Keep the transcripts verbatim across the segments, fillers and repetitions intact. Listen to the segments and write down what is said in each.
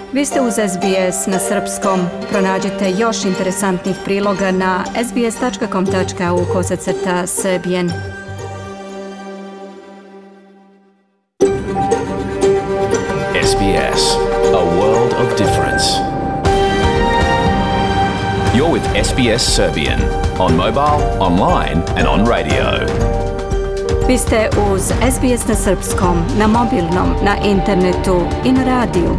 Vi ste uz S B S na srpskom. Pronađite još interesantnih priloga na sbs.com.au kosacrta srbijen. S B S, a world of difference. You're with S B S Serbian on mobile, online and on radio. Vi ste uz S B S na srpskom, na mobilnom, na internetu i na radiju.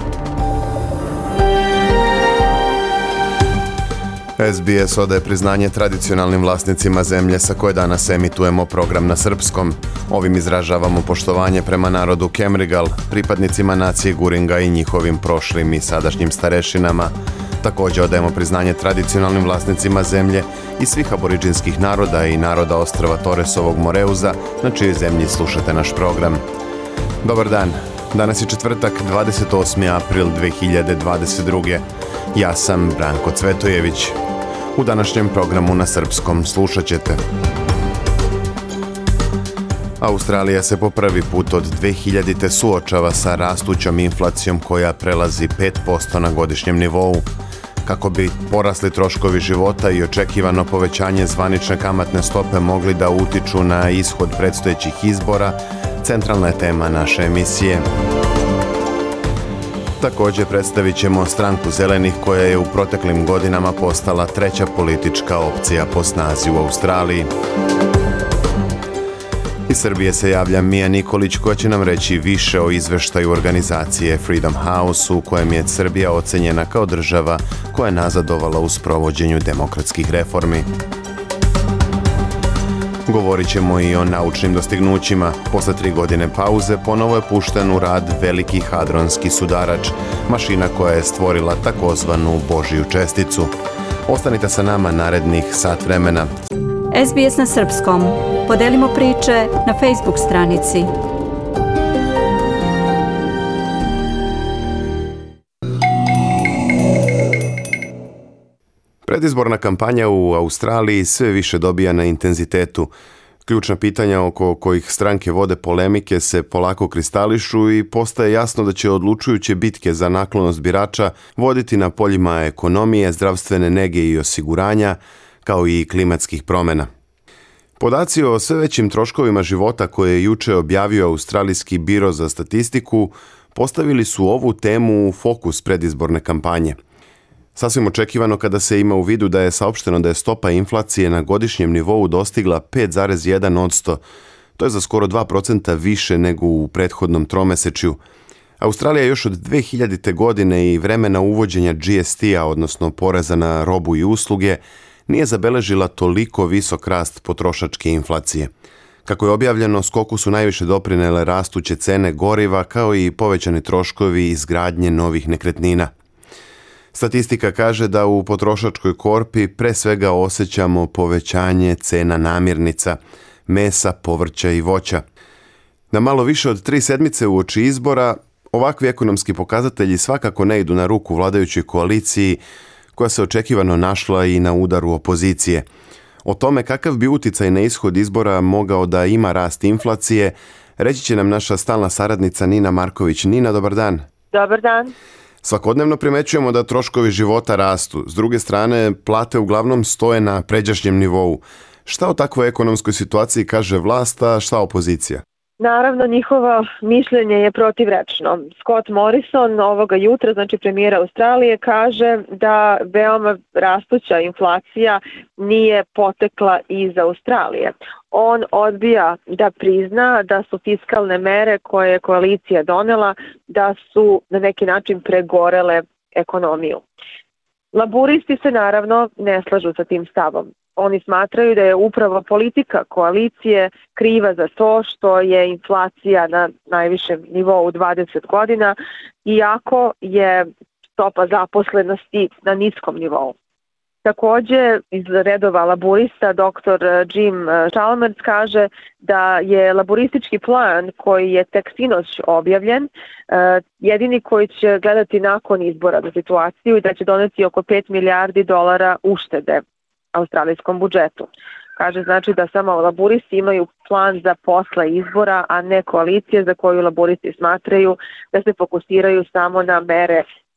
S B S odaje priznanje tradicionalnim vlasnicima zemlje sa koje danas emitujemo program na srpskom. Ovim izražavamo poštovanje prema narodu Kemrigal, pripadnicima nacije Guringa i njihovim prošlim i sadašnjim starešinama. Također odajemo priznanje tradicionalnim vlasnicima zemlje i svih aboriđinskih naroda i naroda ostrva Toresovog Moreuza, na čijoj zemlji slušate naš program. Dobar dan, danas je četvrtak, dvadeset osmi april dve hiljade dvadeset druge. Ja sam Branko Cvetojević. U današnjem programu na srpskom slušat ćete. Australija se po prvi put od dve hiljadite suočava sa rastućom inflacijom koja prelazi pet posto na godišnjem nivou. Kako bi porasli troškovi života i očekivano povećanje zvanične kamatne stope mogli da utiču na ishod predstojećih izbora, centralna je tema naše emisije. Također predstavit ćemo stranku zelenih koja je u proteklim godinama postala treća politička opcija po snazi u Australiji. Iz Srbije se javlja Mija Nikolić koja će nam reći više o izveštaju organizacije Freedom House u kojem je Srbija ocenjena kao država koja je nazadovala u sprovođenju demokratskih reformi. Govorit ćemo i o naučnim dostignućima. Posle tri godine pauze ponovo je pušten u rad veliki hadronski sudarač, mašina koja je stvorila takozvanu Božiju česticu. Ostanite sa nama narednih sat vremena. S B S na srpskom. Podelimo priče na Facebook stranici. Predizborna kampanja u Australiji sve više dobija na intenzitetu. Ključna pitanja oko kojih stranke vode polemike se polako kristališu i postaje jasno da će odlučujuće bitke za naklonost birača voditi na poljima ekonomije, zdravstvene nege i osiguranja, kao i klimatskih promjena. Podaci o sve većim troškovima života koje je juče objavio Australijski biro za statistiku postavili su ovu temu u fokus predizborne kampanje. Sasvim očekivano kada se ima u vidu da je saopšteno da je stopa inflacije na godišnjem nivou dostigla pet zarez jedan posto, to je za skoro dva procenta više nego u prethodnom tromesečju. Australija još od dve hiljadite godine i vremena uvođenja G S T-a, odnosno poreza na robu i usluge, nije zabeležila toliko visok rast potrošačke inflacije. Kako je objavljeno, skoku su najviše doprinele rastuće cene goriva kao i povećani troškovi izgradnje novih nekretnina. Statistika kaže da u potrošačkoj korpi pre svega osjećamo povećanje cena namirnica, mesa, povrća i voća. Na malo više od tri sedmice uoči izbora, ovakvi ekonomski pokazatelji svakako ne idu na ruku vladajućoj koaliciji koja se očekivano našla i na udaru opozicije. O tome kakav bi uticaj na ishod izbora mogao da ima rast inflacije, reći će nam naša stalna saradnica Nina Marković. Nina, dobar dan. Dobar dan. Svakodnevno primećujemo da troškovi života rastu. S druge strane, plate uglavnom stoje na pređašnjem nivou. Šta o takvoj ekonomskoj situaciji kaže vlast, a šta opozicija? Naravno, njihovo mišljenje je protivrečno. Scott Morrison ovoga jutra, znači premijer Australije, kaže da veoma rastuća inflacija nije potekla iz Australije. On odbija da prizna da su fiskalne mere koje je koalicija donela, da su na neki način pregorele ekonomiju. Laburisti se naravno ne slažu sa tim stavom. Oni smatraju da je upravo politika koalicije kriva za to što je inflacija na najvišem nivou dvadeset godina, iako je stopa zaposlenosti na niskom nivou. Također, iz redova laburista doktor Jim Chalmers kaže da je laburistički plan koji je tek sinoć objavljen jedini koji će gledati nakon izbora za situaciju i da će doneti oko pet milijardi dolara uštede australijskom budžetu. Kaže znači da samo laburisti imaju plan za posle izbora, a ne koalicije za koju laburisti smatraju da se fokusiraju samo na mere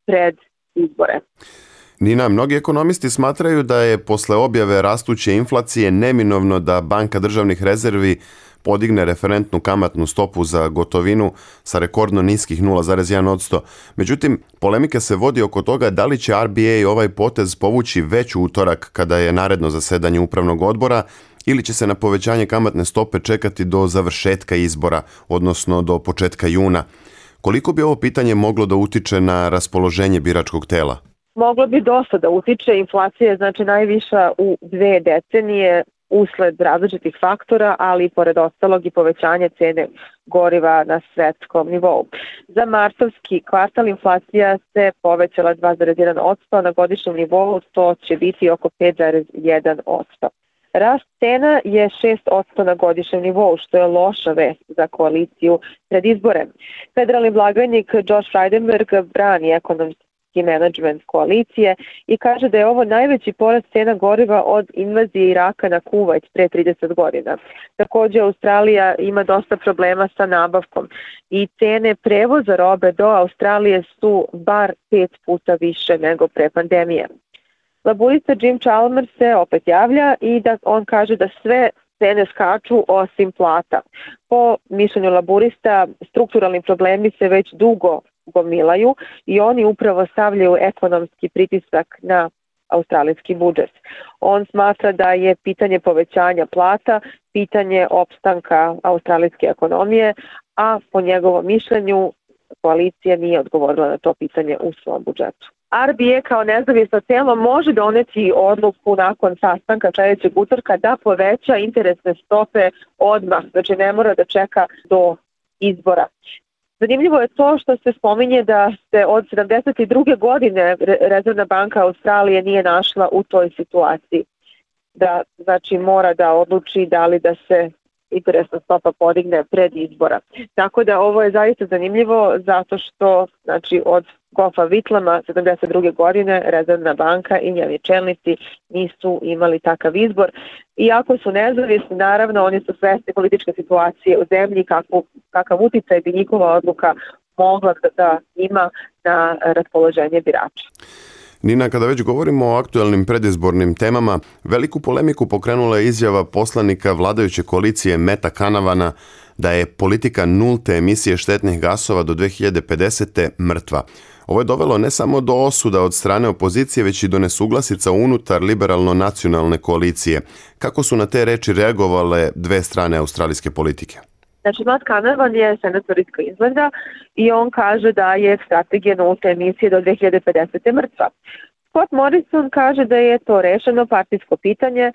pred izbore. Nina, mnogi ekonomisti smatraju da je posle objave rastuće inflacije neminovno da Banka državnih rezervi podigne referentnu kamatnu stopu za gotovinu sa rekordno niskih nula zarez jedan posto. Međutim, polemika se vodi oko toga da li će R B A ovaj potez povući već u utorak kada je naredno zasedanje upravnog odbora ili će se na povećanje kamatne stope čekati do završetka izbora, odnosno do početka juna. Koliko bi ovo pitanje moglo da utiče na raspoloženje biračkog tela? Moglo bi dosta da utiče. Inflacija je znači najviša u dve decenije usled različitih faktora, ali pored ostalog i povećanje cene goriva na svetskom nivou. Za martovski kvartal inflacija se povećala dva zarez jedan posto, na godišnjem nivou to će biti oko pet zarez jedan posto. Rast cena je šest posto na godišnjem nivou, što je loša vest za koaliciju pred izbore. Federalni blagajnik Josh Frydenberg brani ekonomski menadžment koalicije i kaže da je ovo najveći porast cena goriva od invazije Iraka na Kuvajt pre trideset godina. Također Australija ima dosta problema sa nabavkom i cene prevoza robe do Australije su bar pet puta više nego pre pandemije. Laburista Jim Chalmers se opet javlja i da on kaže da sve cene skaču osim plata. Po mišljenju laburista, strukturalni problemi se već dugo gomilaju i oni upravo stavljaju ekonomski pritisak na australijski budžet. On smatra da je pitanje povećanja plata pitanje opstanka australijske ekonomije, a po njegovom mišljenju koalicija nije odgovorila na to pitanje u svom budžetu. R B A kao nezavisno telo može doneti odluku nakon sastanka sledećeg utorka da poveća interesne stope odmah, znači ne mora da čeka do izbora. Zanimljivo je to što se spominje da se od sedamdeset druge godine Rezervna banka Australije nije našla u toj situaciji. Da znači mora da odluči da li da se interesna stopa podigne pred izbora. Tako da ovo je zaista zanimljivo zato što znači od Goffa Whitlama sedamdeset druge godine Rezervna banka i njeni čelnici nisu imali takav izbor. Iako su nezavisni, naravno oni su svesni političke situacije u zemlji, kakvu, kakav uticaj bi njihova odluka mogla da ima na raspoloženje birača. Nina, kada već govorimo o aktuelnim predizbornim temama, veliku polemiku pokrenula je izjava poslanika vladajuće koalicije Meta Canavana da je politika nulte emisije štetnih gasova do dve hiljade pedesete mrtva. Ovo je dovelo ne samo do osuda od strane opozicije, već i do nesuglasica unutar liberalno-nacionalne koalicije. Kako su na te reči reagovale dve strane australijske politike? Znači, Matt Canavan je senator iz Queenslanda i on kaže da je strategija nulte emisije do dve hiljade pedesete mrtva. Scott Morrison kaže da je to rešeno partijsko pitanje,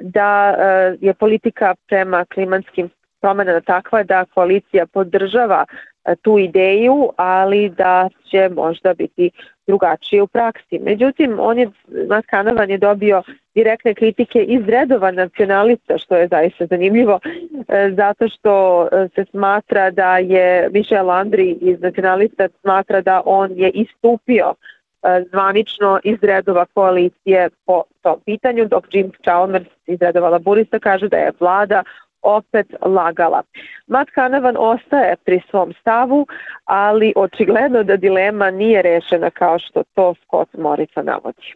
da je politika prema klimatskim promenama takva da koalicija podržava tu ideju, ali da će možda biti drugačije u praksi. Međutim, on je, Matt Canavan je dobio direktne kritike iz redova nacionalista, što je zaista zanimljivo, zato što se smatra da je Michelle Landry iz nacionalista smatra da on je istupio zvanično iz redova koalicije po tom pitanju, dok Jim Chalmers iz redova laburista kaže da je vlada opet lagala. Matt Canavan ostaje pri svom stavu, ali očigledno da dilema nije rešena kao što to Scott Morrison navodi.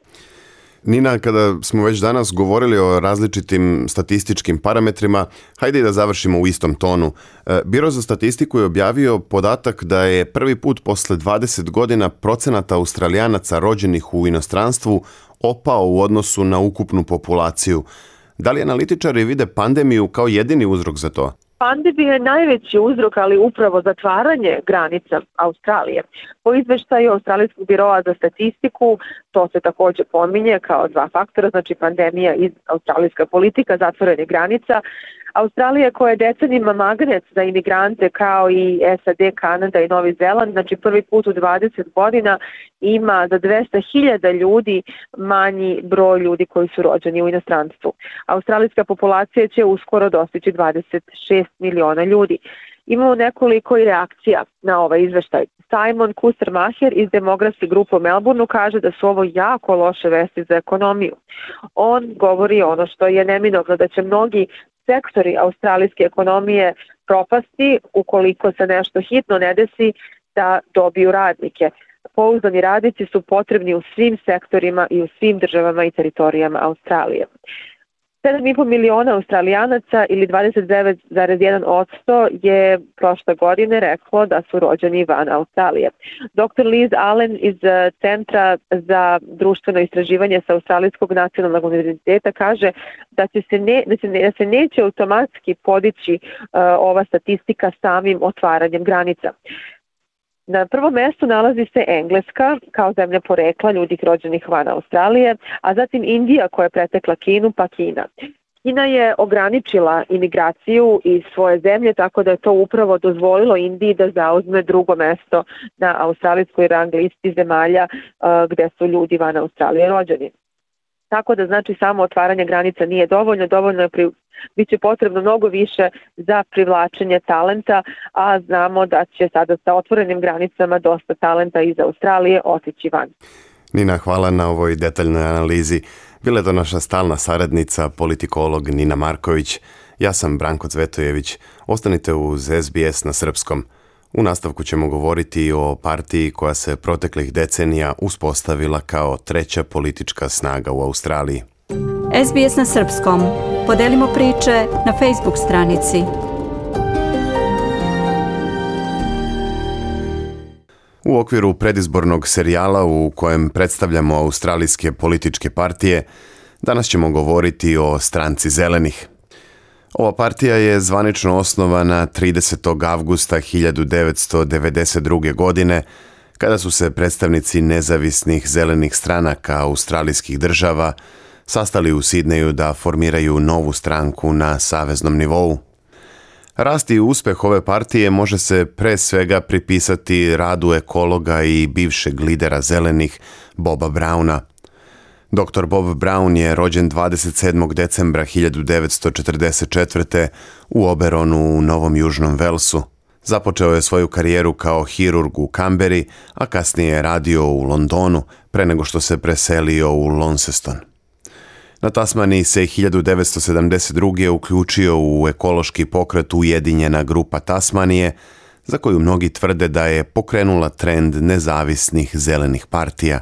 Nina, kada smo već danas govorili o različitim statističkim parametrima, hajde i da završimo u istom tonu. Biro za statistiku je objavio podatak da je prvi put posle dvadeset godina procenat Australijanaca rođenih u inostranstvu opao u odnosu na ukupnu populaciju. Da li analitičari vide pandemiju kao jedini uzrok za to? Pandemija je najveći uzrok, ali upravo zatvaranje granica Australije. Po izveštaju Australijskog biroa za statistiku, to se također pominje kao dva faktora, znači pandemija i australijska politika, zatvaranje granica. Australija koja je decenijima magnet za imigrante kao i S A D, Kanada i Novi Zeland, znači prvi put u dvadeset godina ima za dvesta hiljada ljudi manji broj ljudi koji su rođeni u inostranstvu. Australijska populacija će uskoro dostići dvadeset šest miliona ljudi. Imamo nekoliko i reakcija na ovaj izveštaj. Simon Kustermacher iz demografske grupe u Melbourneu kaže da su ovo jako loše vesti za ekonomiju. On govori ono što je neminovno, da će mnogi sektori australijske ekonomije propasti ukoliko se nešto hitno ne desi da dobiju radnike. pouzdani radnici su potrebni u svim sektorima i u svim državama i teritorijama Australije. sedam i po miliona Australijanaca ili dvadeset devet zarez jedan posto je prošle godine reklo da su rođeni van Australije. doktor Liz Allen iz Centra za društveno istraživanje sa Australijskog nacionalnog univerziteta kaže da, će se, ne, da, se, ne, da se neće automatski podići uh, ova statistika samim otvaranjem granica. Na prvom mjestu nalazi se Engleska kao zemlja porekla ljudi rođenih van Australije, a zatim Indija koja je pretekla Kinu, pa Kina. Kina je ograničila imigraciju iz svoje zemlje, tako da je to upravo dozvolilo Indiji da zauzme drugo mesto na australijskoj rang listi zemalja uh, gde su ljudi van Australije rođeni. Tako da znači samo otvaranje granica nije dovoljno, dovoljno je pri... biće potrebno mnogo više za privlačenje talenta, a znamo da će sada sa otvorenim granicama dosta talenta iz Australije otići van. Nina, hvala na ovoj detaljnoj analizi. Bila je to naša stalna saradnica, politikolog Nina Marković. Ja sam Branko Cvetojević. Ostanite uz S B S na srpskom. U nastavku ćemo govoriti o partiji koja se proteklih decenija uspostavila kao treća politička snaga u Australiji. S B S na srpskom. Podelimo priče na Facebook stranici. U okviru predizbornog serijala u kojem predstavljamo australijske političke partije, danas ćemo govoriti o Stranci zelenih. Ova partija je zvanično osnovana tridesetog avgusta hiljadu devetsto devedeset druge. godine, kada su se predstavnici nezavisnih zelenih stranaka australijskih država sastali u Sidneju da formiraju novu stranku na saveznom nivou. Rast i uspeh ove partije može se pre svega pripisati radu ekologa i bivšeg lidera zelenih Boba Browna. doktor Bob Brown je rođen dvadeset sedmog decembra hiljadu devetsto četrdeset četvrte. u Oberonu u Novom Južnom Velsu. Započeo je svoju karijeru kao hirurg u Kamberi, a kasnije je radio u Londonu pre nego što se preselio u Launceston. Na Tasmaniji se hiljadu devetsto sedamdeset druge. uključio u ekološki pokret Ujedinjena grupa Tasmanije, za koju mnogi tvrde da je pokrenula trend nezavisnih zelenih partija.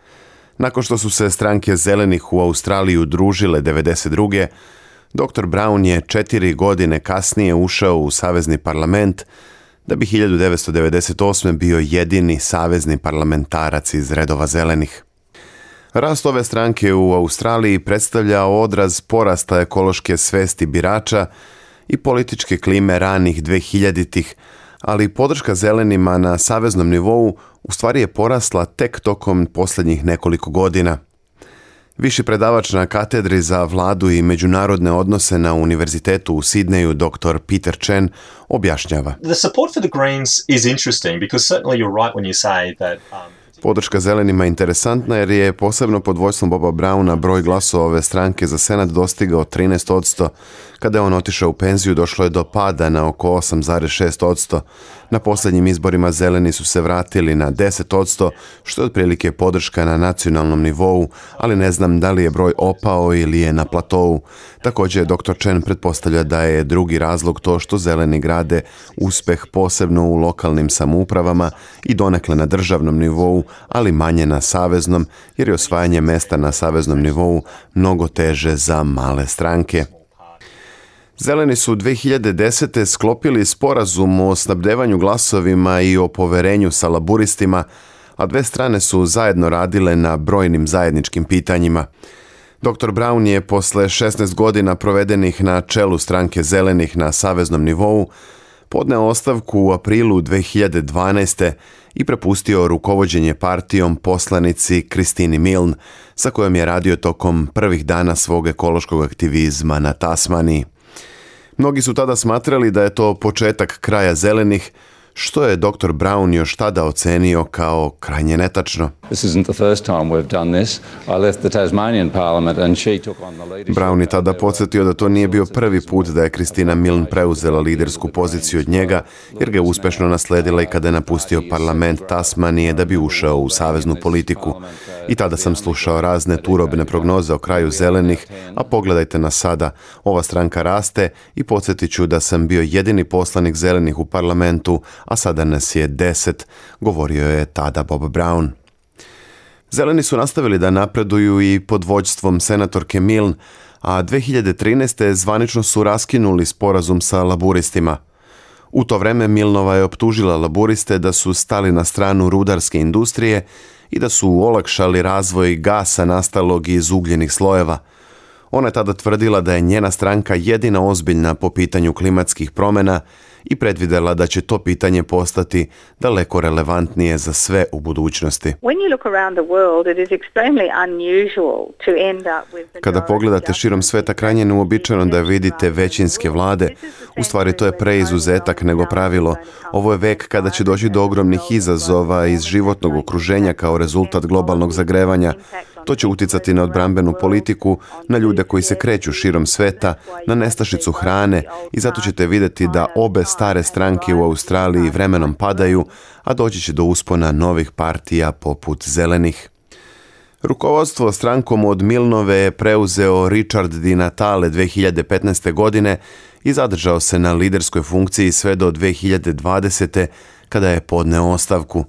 Nakon što su se stranke zelenih u Australiji udružile devedeset druge. doktor Brown je četiri godine kasnije ušao u savezni parlament, da bi hiljadu devetsto devedeset osme. bio jedini savezni parlamentarac iz redova zelenih. Rast ove stranke u Australiji predstavlja odraz porasta ekološke svesti birača i političke klime ranih dvehiljaditih, ali podrška zelenima na saveznom nivou u stvari je porasla tek tokom posljednjih nekoliko godina. Viši predavač na katedri za vladu i međunarodne odnose na Univerzitetu u Sidneju, doktor Peter Chen, objašnjava. The support for the Greens is interesting because certainly you're right when you say that um, Podrška zelenima je interesantna jer je posebno pod vodstvom Boba Browna broj glasova ove stranke za senat dostigao trinaest posto. Kada je on otišao u penziju, došlo je do pada na oko osam zarez šest posto. Na posljednjim izborima zeleni su se vratili na deset posto, što je otprilike podrška na nacionalnom nivou, ali ne znam da li je broj opao ili je na platovu. Također, doktor Chen pretpostavlja da je drugi razlog to što zeleni grade uspeh posebno u lokalnim samoupravama i donekle na državnom nivou, ali manje na saveznom, jer je osvajanje mesta na saveznom nivou mnogo teže za male stranke. Zeleni su dve hiljade desete. sklopili sporazum o snabdevanju glasovima i o poverenju sa laburistima, a dve strane su zajedno radile na brojnim zajedničkim pitanjima. doktor Brown je posle šesnaest godina provedenih na čelu stranke zelenih na saveznom nivou podneo ostavku u aprilu dve hiljade dvanaeste. i prepustio rukovođenje partijom poslanici Kristini Milne, sa kojom je radio tokom prvih dana svog ekološkog aktivizma na Tasmaniji. Mnogi su tada smatrali da je to početak kraja zelenih, što je doktor Brown još tada ocenio kao krajnje netačno. Brown je tada podsjetio da to nije bio prvi put da je Kristina Milne preuzela lidersku poziciju od njega, jer ga je uspešno nasledila i kada je napustio parlament Tasmanije da bi ušao u saveznu politiku. I tada sam slušao razne turobne prognoze o kraju zelenih, a pogledajte nas sada, ova stranka raste i podsjetit ću da sam bio jedini poslanik zelenih u parlamentu, a sada nas je deset, govorio je tada Bob Brown. Zeleni su nastavili da napreduju i pod vođstvom senatorke Milne, a dve hiljade trinaeste. zvanično su raskinuli sporazum sa laburistima. U to vreme Milnova je optužila laburiste da su stali na stranu rudarske industrije i da su olakšali razvoj gasa nastalog iz ugljenih slojeva. Ona je tada tvrdila da je njena stranka jedina ozbiljna po pitanju klimatskih promjena i predvidela da će to pitanje postati daleko relevantnije za sve u budućnosti. Kada pogledate širom sveta, krajnje neuobičajeno da vidite većinske vlade. U stvari to je preizuzetak nego pravilo. Ovo je vek kada će doći do ogromnih izazova iz životnog okruženja kao rezultat globalnog zagrevanja. To će uticati na odbrambenu politiku, na ljude koji se kreću širom sveta, na nestašicu hrane i zato ćete vidjeti da obe stare stranke u Australiji vremenom padaju, a doći će do uspona novih partija poput zelenih. Rukovodstvo strankom od Milnove je preuzeo Richard Di Natale dve hiljade petnaeste. godine i zadržao se na liderskoj funkciji sve do dve hiljade dvadesete. kada je podneo ostavku.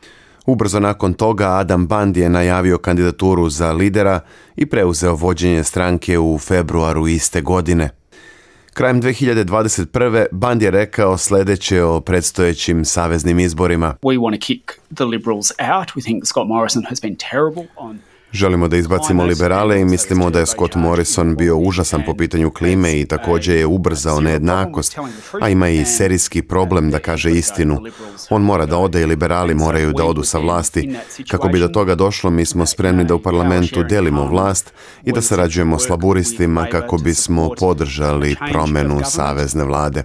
Ubrzo nakon toga Adam Bundy je najavio kandidaturu za lidera i preuzeo vođenje stranke u februaru iste godine. Krajem dve hiljade dvadeset prve. Bundy je rekao sljedeće o predstojećim saveznim izborima. We want to kick the Liberals out. We think Scott Morrison has been terrible on Želimo da izbacimo liberale i mislimo da je Scott Morrison bio užasan po pitanju klime i također je ubrzao nejednakost, a ima i serijski problem da kaže istinu. On mora da ode i liberali moraju da odu sa vlasti. Kako bi do toga došlo, mi smo spremni da u parlamentu delimo vlast i da sarađujemo s laburistima kako bismo podržali promjenu savezne vlade.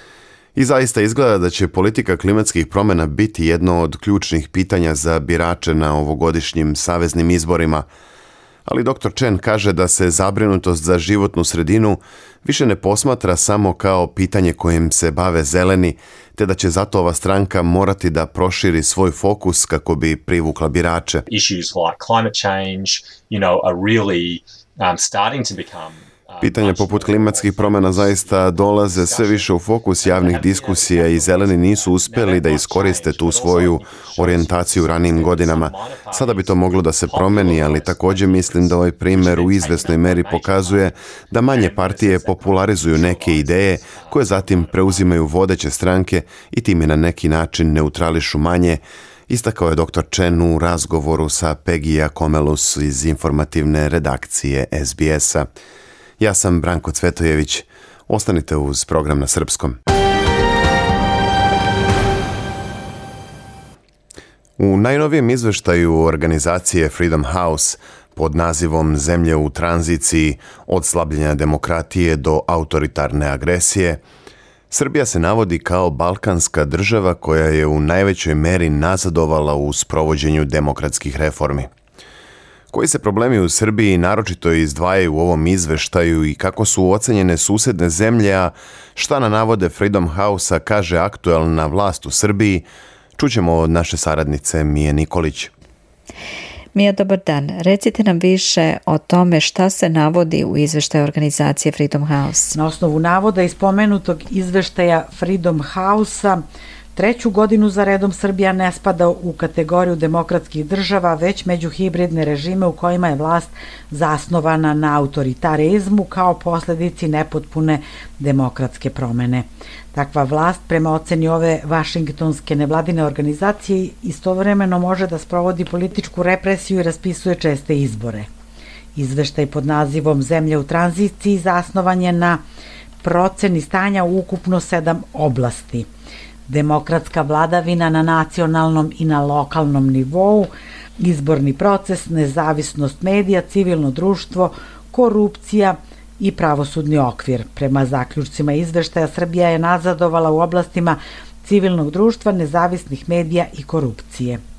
I zaista izgleda da će politika klimatskih promjena biti jedno od ključnih pitanja za birače na ovogodišnjim saveznim izborima. Ali doktor Chen kaže da se zabrinutost za životnu sredinu više ne posmatra samo kao pitanje kojim se bave zeleni, te da će zato ova stranka morati da proširi svoj fokus kako bi privukla birače. Issues like climate change, you know, are really um, starting to become Pitanja poput klimatskih promjena zaista dolaze sve više u fokus javnih diskusija i zeleni nisu uspjeli da iskoriste tu svoju orijentaciju u ranijim godinama. Sada bi to moglo da se promeni, ali također mislim da ovaj primjer u izvesnoj meri pokazuje da manje partije popularizuju neke ideje koje zatim preuzimaju vodeće stranke i time na neki način neutrališu manje, istakao je doktor Chen u razgovoru sa Pegija Komelus iz informativne redakcije S B S-a. Ja sam Branko Cvetojević. Ostanite uz program na srpskom. U najnovijem izveštaju organizacije Freedom House pod nazivom Zemlje u tranziciji od slabljenja demokratije do autoritarne agresije, Srbija se navodi kao balkanska država koja je u najvećoj meri nazadovala u sprovođenju demokratskih reformi. Koji se problemi u Srbiji naročito izdvajaju u ovom izveštaju i kako su ocenjene susedne zemlje, a šta na navode Freedom House-a kaže aktuelna vlast u Srbiji, čućemo od naše saradnice Mije Nikolić. Mija, dobar dan. Recite nam više o tome šta se navodi u izveštaju organizacije Freedom House. Na osnovu navoda iz spomenutog izveštaja Freedom House-a, treću godinu za redom Srbija ne spada u kategoriju demokratskih država, već među hibridne režime u kojima je vlast zasnovana na autoritarizmu kao posljedici nepotpune demokratske promjene. Takva vlast, prema oceni ove vašingtonske nevladine organizacije, istovremeno može da sprovodi političku represiju i raspisuje česte izbore. Izveštaj pod nazivom Zemlje u tranziciji zasnovan je na proceni stanja u ukupno sedam oblasti. Demokratska vladavina na nacionalnom i na lokalnom nivou, izborni proces, nezavisnost medija, civilno društvo, korupcija i pravosudni okvir. Prema zaključcima izveštaja, Srbija je nazadovala u oblastima civilnog društva, nezavisnih medija i korupcije.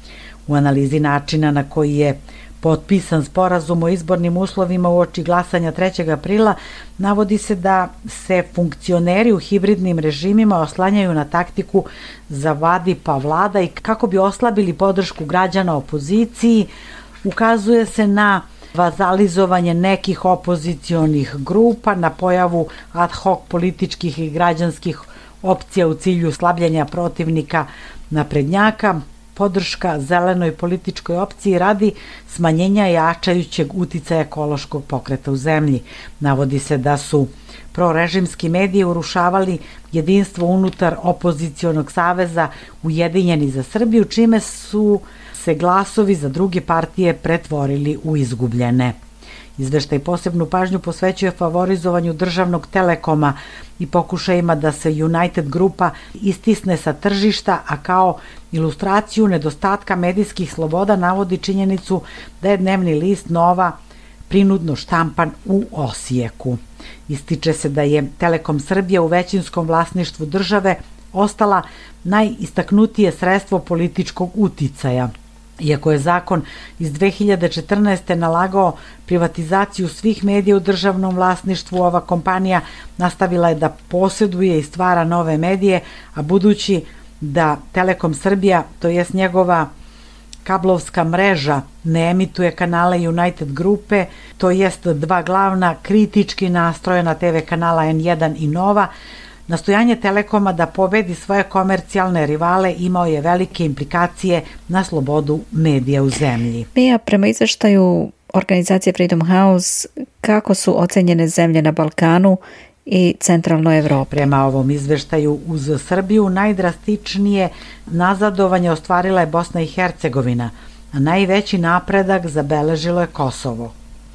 U analizi načina na koji je potpisan sporazum o izbornim uslovima uoči glasanja trećeg aprila, navodi se da se funkcioneri u hibridnim režimima oslanjaju na taktiku zavadi pa vlada i kako bi oslabili podršku građana opoziciji. Ukazuje se na vazalizovanje nekih opozicionih grupa, na pojavu ad hoc političkih i građanskih opcija u cilju slabljenja protivnika naprednjaka. Podrška zelenoj političkoj opciji radi smanjenja jačajućeg uticaja ekološkog pokreta u zemlji. Navodi se da su prorežimski mediji urušavali jedinstvo unutar opozicionog saveza Ujedinjeni za Srbiju, čime su se glasovi za druge partije pretvorili u izgubljene. Izveštaj posebnu pažnju posvećuje favorizovanju državnog Telekoma i pokušajima da se United grupa istisne sa tržišta, a kao ilustraciju nedostatka medijskih sloboda navodi činjenicu da je dnevni list Nova prinudno štampan u Osijeku. Ističe se da je Telekom Srbija u većinskom vlasništvu države ostala najistaknutije sredstvo političkog uticaja. Iako je zakon iz dve hiljade četrnaeste. nalagao privatizaciju svih medija u državnom vlasništvu, ova kompanija nastavila je da posjeduje i stvara nove medije, a budući da Telekom Srbija, to jest njegova kablovska mreža, ne emituje kanale United grupe, to jest dva glavna kritički nastrojena te ve kanala en jedan i Nova, nastojanje Telekoma da pobedi svoje komercijalne rivale imao je velike implikacije na slobodu medija u zemlji. Mija, prema izveštaju organizacije Freedom House, kako su ocenjene zemlje na Balkanu i centralnoj Evropi? Prema ovom izveštaju, uz Srbiju najdrastičnije nazadovanje ostvarila je Bosna i Hercegovina, a najveći napredak zabeležilo je Kosovo.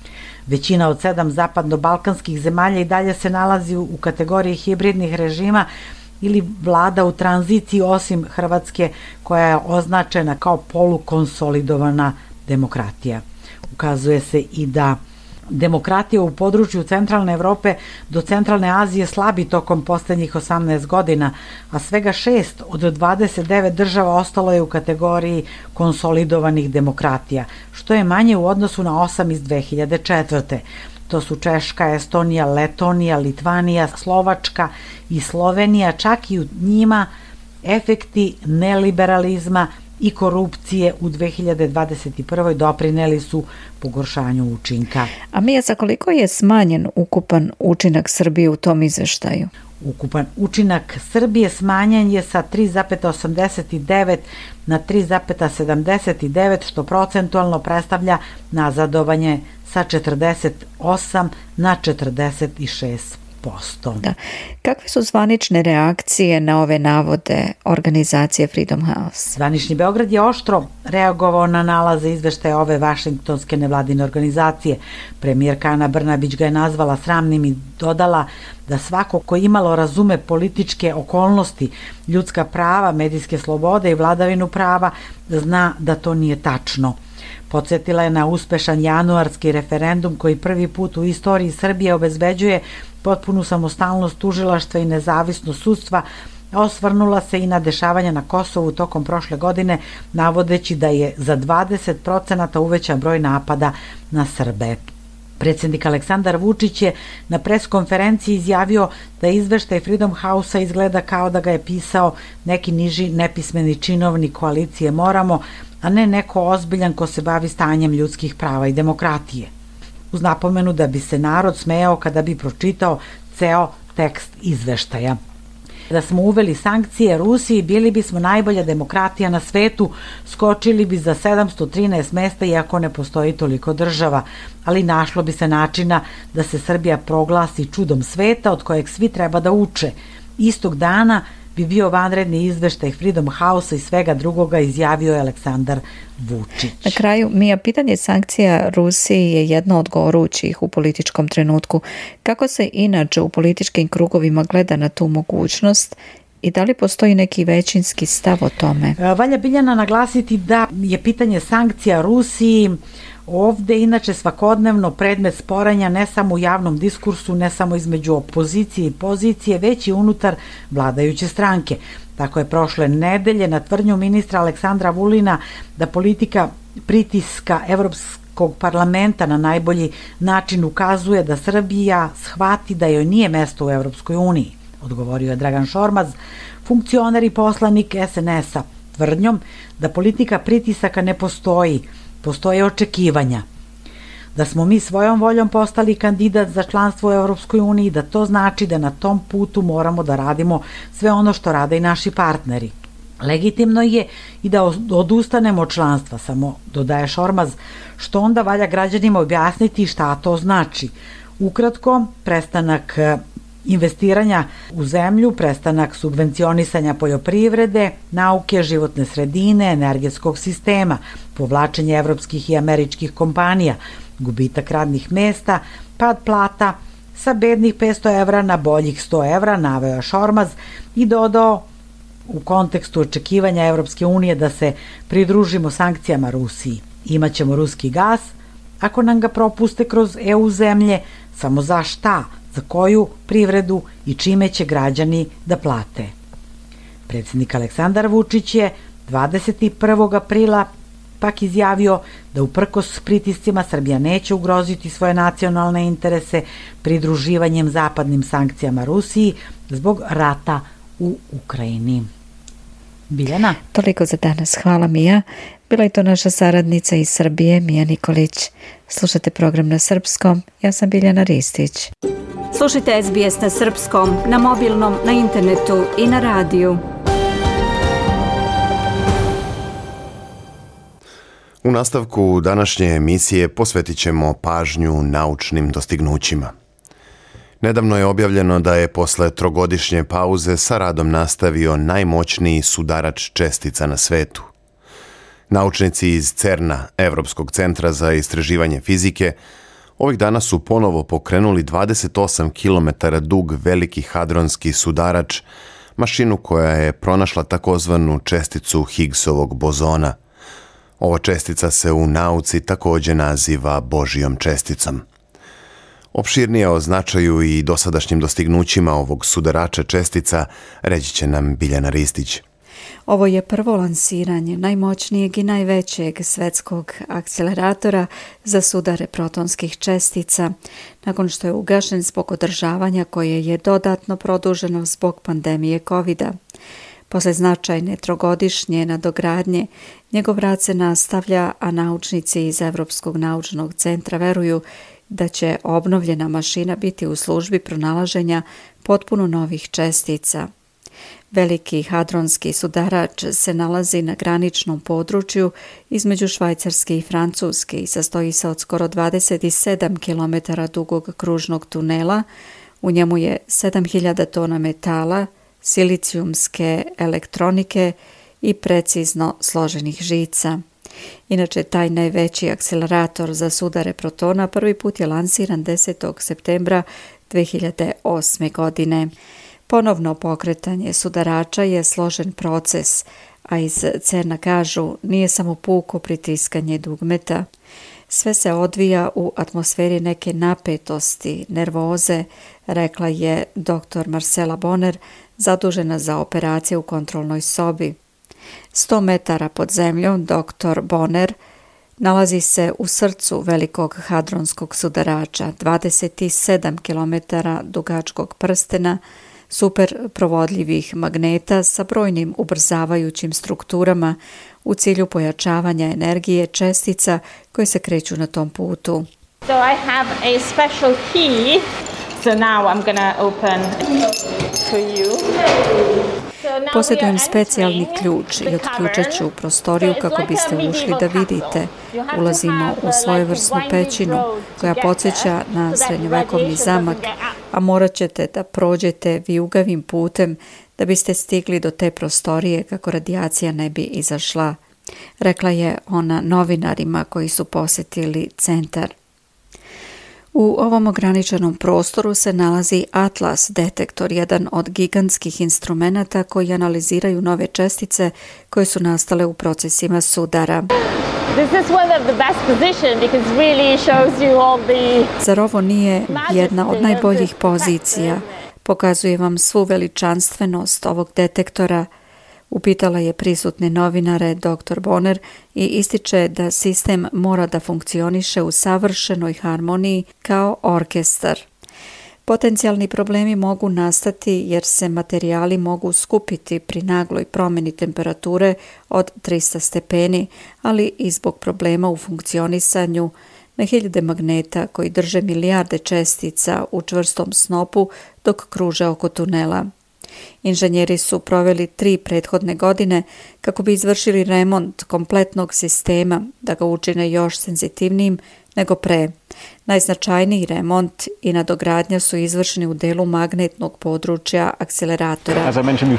Većina od sedam zapadno-balkanskih zemalja i dalje se nalazi u kategoriji hibridnih režima ili vlada u tranziciji, osim Hrvatske koja je označena kao polukonsolidovana demokratija. Ukazuje se i da demokratija u području centralne Evrope do centralne Azije slabi tokom poslednjih osamnaest godina, a svega šest od dvadeset devet država ostalo je u kategoriji konsolidovanih demokratija, što je manje u odnosu na osam iz dve hiljade četvrte. To su Češka, Estonija, Letonija, Litvanija, Slovačka i Slovenija. Čak i u njima efekti neliberalizma i korupcije u dve hiljade dvadeset prve. doprineli su pogoršanju učinka. A Mija, za koliko je smanjen ukupan učinak Srbije u tom izveštaju? Ukupan učinak Srbije smanjen je sa tri zarez osamdeset devet na tri zarez sedamdeset devet, što procentualno predstavlja nazadovanje sa četrdeset osam na četrdeset šest posto. Da. Kakve su zvanične reakcije na ove navode organizacije Freedom House? Zvanični Beograd je oštro reagovao na nalaze izveštaja ove vašingtonske nevladine organizacije. Premijerka Ana Brnabić ga je nazvala sramnim i dodala da svako ko imalo razume političke okolnosti, ljudska prava, medijske slobode i vladavinu prava, zna da to nije tačno. Podsjetila je na uspešan januarski referendum koji prvi put u istoriji Srbije obezbeđuje potpunu samostalnost tužilaštva i nezavisnost sudstva, a osvrnula se i na dešavanja na Kosovu tokom prošle godine, navodeći da je za dvadeset procenata uvećan broj napada na Srbe. Predsjednik Aleksandar Vučić je na preskonferenciji izjavio da izveštaj Freedom House-a izgleda kao da ga je pisao neki niži nepismeni činovnik koalicije Moramo, a ne neko ozbiljan ko se bavi stanjem ljudskih prava i demokratije. Uz napomenu da bi se narod smejao kada bi pročitao ceo tekst izveštaja. Da smo uveli sankcije Rusiji, bili bismo najbolja demokratija na svetu, skočili bi za sedamsto trinaest mesta iako ne postoji toliko država, ali našlo bi se načina da se Srbija proglasi čudom sveta od kojeg svi treba da uče. Istog dana bi bio vanredni izveštaj Freedom House-a i svega drugoga, izjavio je Aleksandar Vučić. Na kraju, Mija, pitanje sankcija Rusiji je jedno od gorućih u političkom trenutku. Kako se inače u političkim krugovima gleda na tu mogućnost i da li postoji neki većinski stav o tome? Valja Biljana naglasiti da je pitanje sankcija Rusiji ovde inače svakodnevno predmet sporanja ne samo u javnom diskursu, ne samo između opozicije i pozicije, već i unutar vladajuće stranke. Tako je prošle nedelje na tvrdnju ministra Aleksandra Vulina da politika pritiska Evropskog parlamenta na najbolji način ukazuje da Srbija shvati da joj nije mesto u Evropskoj uniji, odgovorio je Dragan Šormaz, funkcioner i poslanik es en es-a, tvrdnjom da politika pritisaka ne postoji, postoje očekivanja. Da smo mi svojom voljom postali kandidat za članstvo u Evropskoj uniji, da to znači da na tom putu moramo da radimo sve ono što rade i naši partneri. Legitimno je i da odustanemo od članstva, samo dodaje Šormaz, što onda valja građanima objasniti šta to znači. Ukratko, prestanak investiranja u zemlju, prestanak subvencionisanja poljoprivrede, nauke, životne sredine, energetskog sistema, povlačenje evropskih i američkih kompanija, gubitak radnih mesta, pad plata sa bednih petsto evra na boljih sto evra, naveo Šormaz i dodao u kontekstu očekivanja Evropske unije da se pridružimo sankcijama Rusiji. Imaćemo ruski gas, ako nam ga propuste kroz e u zemlje, samo za šta, za koju privredu i čime će građani da plate. Predsjednik Aleksandar Vučić je dvadeset prvog aprila pak izjavio da uprkos pritiscima Srbija neće ugroziti svoje nacionalne interese pridruživanjem zapadnim sankcijama Rusiji zbog rata u Ukrajini. Biljana? Toliko za danas. Hvala, Mija. Bila je to naša saradnica iz Srbije, Mija Nikolić. Slušate program na srpskom. Ja sam Biljana Ristić. Slušajte es be es na srpskom, na mobilnom, na internetu i na radiju. U nastavku današnje emisije posvetit ćemo pažnju naučnim dostignućima. Nedavno je objavljeno da je posle trogodišnje pauze sa radom nastavio najmoćniji sudarač čestica na svetu. Naučnici iz CERN-a, Evropskog centra za istraživanje fizike, ovih dana su ponovo pokrenuli dvadeset osam kilometara dug veliki hadronski sudarač, mašinu koja je pronašla takozvanu česticu Higgsovog bozona. Ova čestica se u nauci također naziva Božijom česticom. Opširnije o značaju i dosadašnjim dostignućima ovog sudarača čestica reći će nam Biljana Ristić. Ovo je prvo lansiranje najmoćnijeg i najvećeg svetskog akceleratora za sudare protonskih čestica, nakon što je ugašen zbog održavanja koje je dodatno produženo zbog pandemije kovida. Posle značajne trogodišnje nadogradnje, njegov rad se nastavlja, a naučnici iz Evropskog naučnog centra veruju da će obnovljena mašina biti u službi pronalaženja potpuno novih čestica. Veliki hadronski sudarač se nalazi na graničnom području između Švajcarske i Francuske i sastoji se od skoro dvadeset sedam kilometara dugog kružnog tunela. U njemu je sedam hiljada tona metala, silicijumske elektronike i precizno složenih žica. Inače, taj najveći akcelerator za sudare protona prvi put je lansiran desetog septembra dve hiljade osme. godine. Ponovno pokretanje sudarača je složen proces, a iz CERN-a kažu nije samo puko pritiskanje dugmeta. Sve se odvija u atmosferi neke napetosti, nervoze, rekla je doktor Marcela Bonner, zadužena za operacije u kontrolnoj sobi. sto metara pod zemljom doktor Bonner nalazi se u srcu velikog hadronskog sudarača, dvadeset sedam kilometara dugačkog prstena, super provodljivih magneta sa brojnim ubrzavajućim strukturama u cilju pojačavanja energije čestica koje se kreću na tom putu. So I have a special key. So now I'm gonna open for you. Posjedujem specijalni ključ i otključat ću prostoriju kako biste ušli da vidite. Ulazimo u svojevrsnu pećinu koja podsjeća na srednjovekovni zamak, a morat ćete da prođete vijugavim putem da biste stigli do te prostorije kako radijacija ne bi izašla, rekla je ona novinarima koji su posjetili centar. U ovom ograničenom prostoru se nalazi Atlas detektor, jedan od gigantskih instrumenata koji analiziraju nove čestice koje su nastale u procesima sudara. Zar ovo nije jedna od najboljih pozicija? Pokazuje vam svu veličanstvenost ovog detektora, Upitala je prisutne novinare doktor Bonner i ističe da sistem mora da funkcioniše u savršenoj harmoniji kao orkestar. Potencijalni problemi mogu nastati jer se materijali mogu skupiti pri nagloj promjeni temperature od trista stepeni, ali i zbog problema u funkcionisanju na hiljade magneta koji drže milijarde čestica u čvrstom snopu dok kruže oko tunela. Inženjeri su proveli tri prethodne godine kako bi izvršili remont kompletnog sistema da ga učine još senzitivnijim nego pre. Najznačajniji remont i nadogradnja su izvršeni u delu magnetnog područja akceleratora.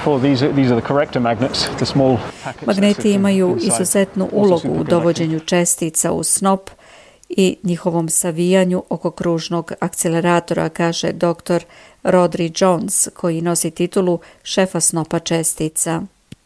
Magneti imaju izuzetnu ulogu u dovođenju čestica u snop i njihovom savijanju oko kružnog akceleratora, kaže doktor Rodri Jones, koji nosi titulu šefa snopa čestica.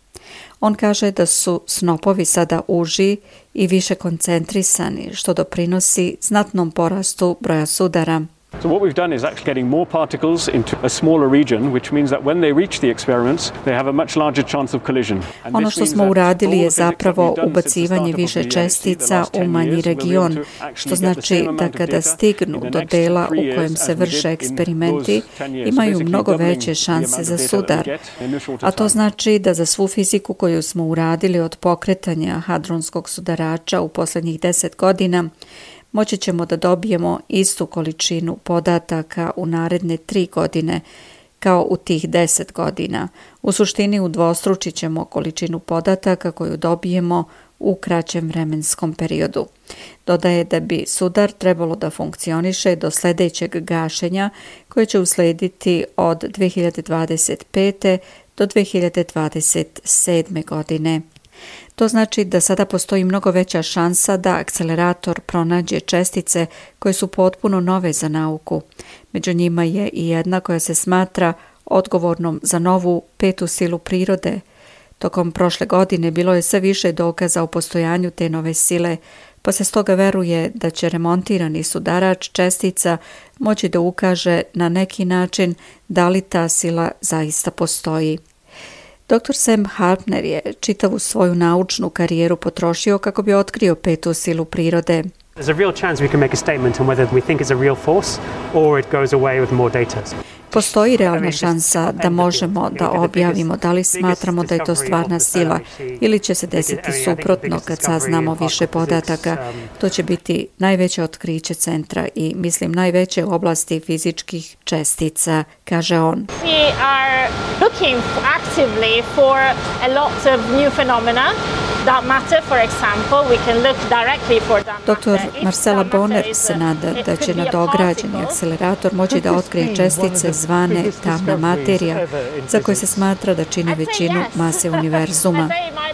On kaže da su snopovi sada uži i više koncentrisani, što doprinosi znatnom porastu broja sudara. So what we've done is actually getting more particles into a smaller region, which means that when they reach the experiments, they have a much larger chance of collision. Ono što smo uradili je zapravo ubacivanje više čestica u manji region, što znači da kada stignu do dela u kojem se vrše eksperimenti, imaju mnogo veće šanse za sudar. A to znači da za svu fiziku koju smo uradili od pokretanja hadronskog sudarača u posljednjih deset godina, moći ćemo da dobijemo istu količinu podataka u naredne tri godine kao u tih deset godina. U suštini udvostručit ćemo količinu podataka koju dobijemo u kraćem vremenskom periodu. Dodaje da bi sudar trebalo da funkcioniše do sljedećeg gašenja koje će uslediti od dve hiljade dvadeset pete do dve hiljade dvadeset sedme godine. To znači da sada postoji mnogo veća šansa da akcelerator pronađe čestice koje su potpuno nove za nauku. Među njima je i jedna koja se smatra odgovornom za novu petu silu prirode. Tokom prošle godine bilo je sve više dokaza o postojanju te nove sile, pa se stoga veruje da će remontirani sudarač čestica moći da ukaže na neki način da li ta sila zaista postoji. doktor Sam Harpner je čitavu svoju naučnu karijeru potrošio kako bi otkrio petu silu prirode. There's a real chance we can make a statement on whether we think it's a real force or it goes away with more data. Postoji realna šansa da možemo da objavimo da li smatramo da je to stvarna sila ili će se desiti suprotno kad saznamo više podataka. To će biti najveće otkriće centra i mislim najveće u oblasti fizičkih čestica, kaže on. We are looking actively for a lot of new phenomena. Dark matter, for example, we can look directly for dark matter. doktor Marcela Bonner se nada da će nadograđeni akcelerator moći da otkrije čestice zvane tamna materija, za koje se smatra da čine većinu mase univerzuma.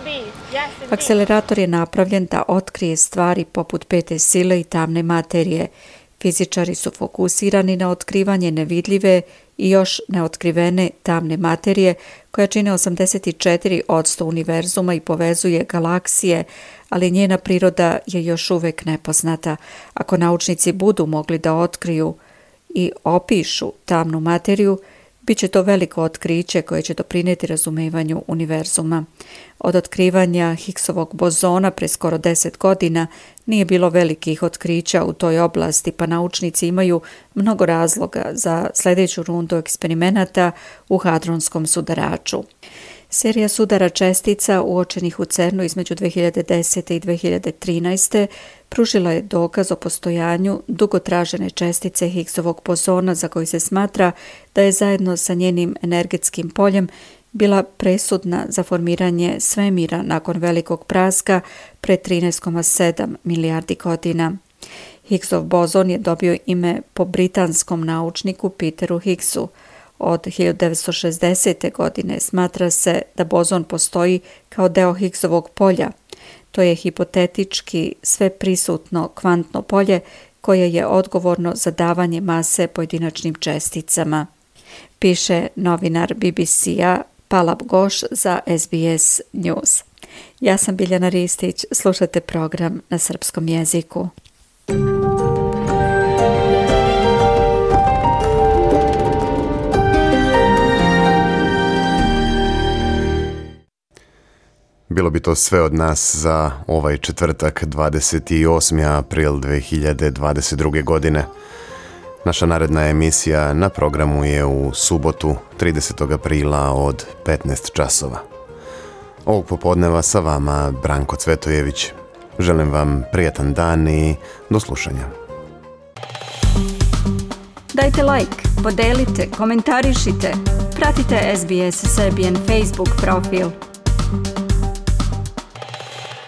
Akcelerator je napravljen da otkrije stvari poput pete sile i tamne materije. Fizičari su fokusirani na otkrivanje nevidljive i još neotkrivene tamne materije koja čine osamdeset četiri posto univerzuma i povezuje galaksije, ali njena priroda je još uvek nepoznata. Ako naučnici budu mogli da otkriju i opišu tamnu materiju, bit će to veliko otkriće koje će doprinijeti razumevanju univerzuma. Od otkrivanja Higgsovog bozona pre skoro deset godina nije bilo velikih otkrića u toj oblasti, pa naučnici imaju mnogo razloga za sljedeću rundu eksperimenata u hadronskom sudaraču. Serija sudara čestica uočenih u CERN-u između dve hiljade desete i dve hiljade trinaeste pružila je dokaz o postojanju dugotražene čestice Higgsovog bozona za koji se smatra da je zajedno sa njenim energetskim poljem bila presudna za formiranje svemira nakon velikog praska pre trinaest zarez sedam milijardi godina. Higgsov bozon je dobio ime po britanskom naučniku Peteru Higgsu. Od hiljadu devetsto šezdesete. godine smatra se da bozon postoji kao deo Higgsovog polja. To je hipotetički sveprisutno kvantno polje koje je odgovorno za davanje mase pojedinačnim česticama. Piše novinar B B C-a Palab Goš za S B S News. Ja sam Biljana Ristić, slušate program na srpskom jeziku. Bilo bi to sve od nas za ovaj četvrtak, dvadeset osmi april dve hiljade dvadeset druge. godine. Naša naredna emisija na programu je u subotu, tridesetog aprila od petnaest časova. Ovog popodneva sa vama Branko Cvetojević. Želim vam prijatan dan i do slušanja. Dajte like, podelite, komentarišite, pratite S B S Serbian Facebook profil.